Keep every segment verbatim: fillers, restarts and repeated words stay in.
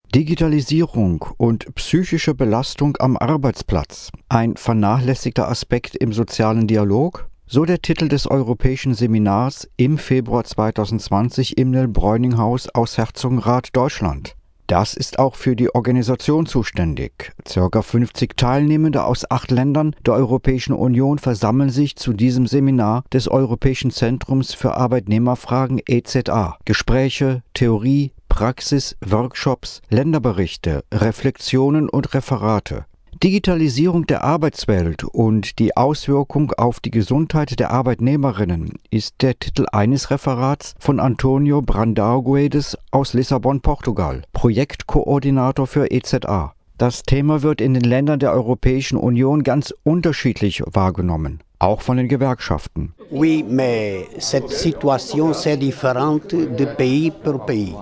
Digitalisierung und psychische Belastung am Arbeitsplatz. Ein vernachlässigter Aspekt im sozialen Dialog? So der Titel des europäischen Seminars im Februar zweitausendzwanzig im Nil-Bräuning-Haus aus Herzogenrath, Deutschland. Das ist auch für die Organisation zuständig. Circa fünfzig Teilnehmende aus acht Ländern der Europäischen Union versammeln sich zu diesem Seminar des Europäischen Zentrums für Arbeitnehmerfragen E Z A. Gespräche, Theorie, Praxis, Workshops, Länderberichte, Reflexionen und Referate. Digitalisierung der Arbeitswelt und die Auswirkung auf die Gesundheit der Arbeitnehmerinnen ist der Titel eines Referats von Antonio Brandão Guedes aus Lissabon, Portugal, Projektkoordinator für E Z A. Das Thema wird in den Ländern der Europäischen Union ganz unterschiedlich wahrgenommen, auch von den Gewerkschaften. Oui, mais cette situation c'est différente de pays pour pays.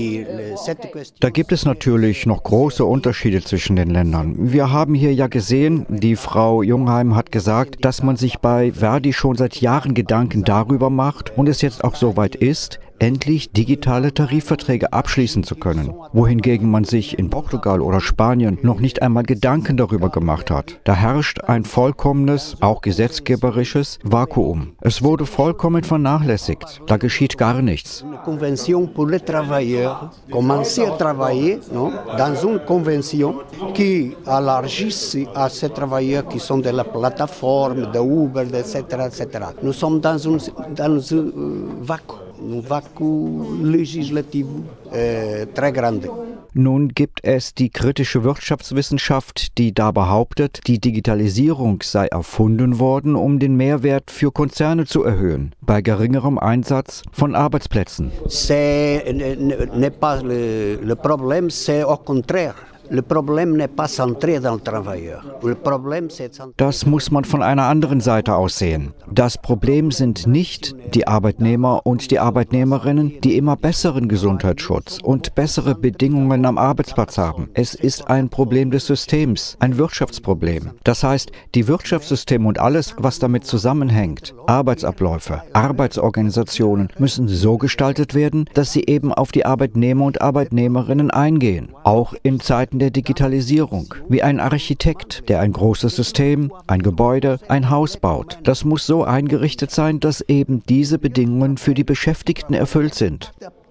Da gibt es natürlich noch große Unterschiede zwischen den Ländern. Wir haben hier ja gesehen, die Frau Jungheim hat gesagt, dass man sich bei Verdi schon seit Jahren Gedanken darüber macht und es jetzt auch soweit ist, endlich digitale Tarifverträge abschließen zu können, wohingegen man sich in Portugal oder Spanien noch nicht einmal Gedanken darüber gemacht hat. Da herrscht ein vollkommenes, auch gesetzgeberisches Vakuum. Es wurde vollkommen vernachlässigt. Da geschieht gar nichts. Une convention pour les travailleurs, commencer à travailler non, dans une convention qui élargisse à ces travailleurs qui sont de la plateforme, de Uber, et cetera, et cetera. Nous sommes dans un dans un vakuum. Un Vakuum legislativo äh, très grande. Nun gibt es die kritische Wirtschaftswissenschaft, die da behauptet, die Digitalisierung sei erfunden worden, um den Mehrwert für Konzerne zu erhöhen, bei geringerem Einsatz von Arbeitsplätzen. C'est n'est pas le, le problème, c'est au contraire. Le problème n'est pas centré dans le travailleur. Le problème c'est centré. Das muss man von einer anderen Seite aus sehen. Das Problem sind nicht die Arbeitnehmer und die Arbeitnehmerinnen, die immer besseren Gesundheitsschutz und bessere Bedingungen am Arbeitsplatz haben. Es ist ein Problem des Systems, ein Wirtschaftsproblem. Das heißt, die Wirtschaftssysteme und alles, was damit zusammenhängt, Arbeitsabläufe, Arbeitsorganisationen müssen so gestaltet werden, dass sie eben auf die Arbeitnehmer und Arbeitnehmerinnen eingehen, auch in Zeiten der Digitalisierung, wie ein Architekt, der ein großes System, ein Gebäude, ein Haus baut. Das muss so eingerichtet sein, dass eben diese Bedingungen für die Beschäftigten erfüllt sind.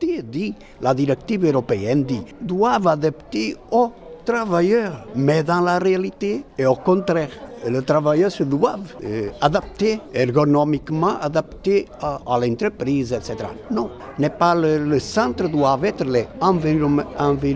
La directive européenne dit doivent adapter aux travailleurs, mais dans la réalité et au contraire. Les travailleurs se doivent euh, adapter ergonomiquement, adapter à, à l'entreprise, et cetera. Non, n'est pas le, le centre doit être l'environnement,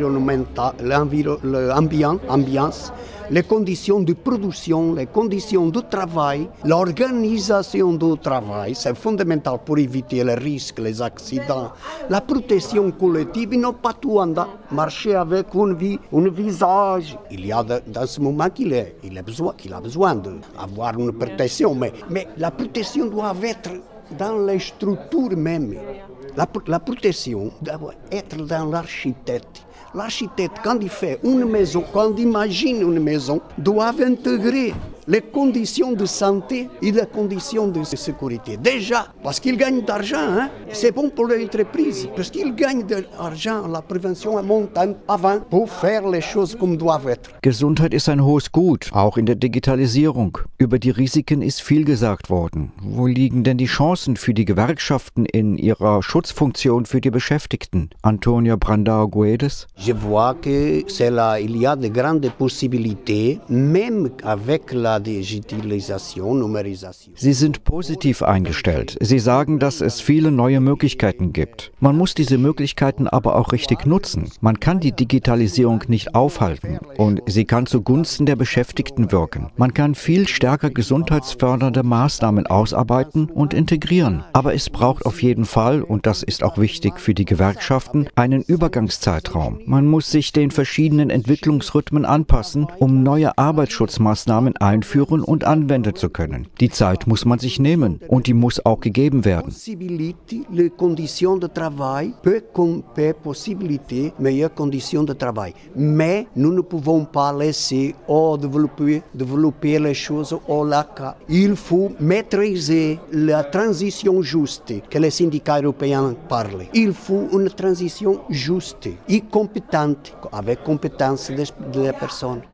l'ambiance, les conditions de production, les conditions de travail, l'organisation du travail, c'est fondamental pour éviter les risques, les accidents, la protection collective, non pas tout en marcher avec un, vi, un visage. Il y a de, dans ce moment qu'il est, il a besoin, qu'il a besoin d'avoir une protection, mais, mais la protection doit être dans les structures même. La, la protection doit être dans l'architecte. L'architecte, quand il fait une maison, quand il imagine une maison, doit intégrer les conditions de santé et les conditions de sécurité. Déjà, parce qu'il gagne d'argent, hein, c'est bon pour l'entreprise, parce qu'il gagne de l'argent, la prévention est montante avant pour faire les choses comme doivent être. Gesundheit ist ein hohes Gut, auch in der Digitalisierung. Über die Risiken ist viel gesagt worden. Wo liegen denn die Chancen für die Gewerkschaften in ihrer Schutzfunktion für die Beschäftigten? Antonio Brandão Guedes? Je vois que c'est là, il y a de grandes possibilités, même avec la Digitalisation, Numerisation. Sie sind positiv eingestellt. Sie sagen, dass es viele neue Möglichkeiten gibt. Man muss diese Möglichkeiten aber auch richtig nutzen. Man kann die Digitalisierung nicht aufhalten und sie kann zugunsten der Beschäftigten wirken. Man kann viel stärker gesundheitsfördernde Maßnahmen ausarbeiten und integrieren. Aber es braucht auf jeden Fall, und das ist auch wichtig für die Gewerkschaften, einen Übergangszeitraum. Man muss sich den verschiedenen Entwicklungsrhythmen anpassen, um neue Arbeitsschutzmaßnahmen einführen einführen und anwenden zu können. Die Zeit muss man sich nehmen und die muss auch gegeben werden. Les conditions de travail peut possibiliter meilleures conditions de travail. Mais nous ne pouvons pas laisser ou développer, développer les choses au lac. Il faut maîtriser la transition juste que les syndicats européens parlent. Il faut une transition juste et compétente, avec compétence des de personnes.